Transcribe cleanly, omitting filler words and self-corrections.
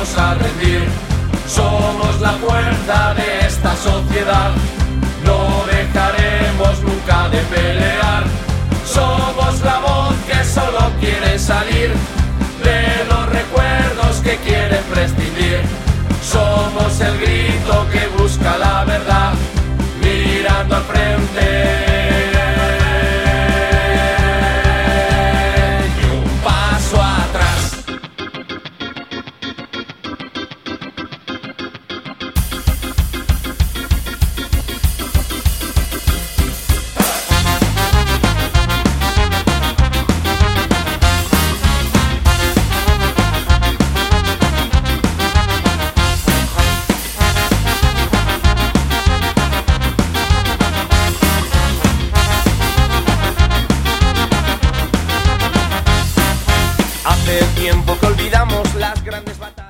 vamos a rendir. Somos la fuerza de esta sociedad, no dejaremos nunca de pelear. Somos la voz que solo quiere salir de los recuerdos que quieren prescindir. Somos el grito que busca la verdad, mirando al frente. Hace tiempo que olvidamos las grandes batallas.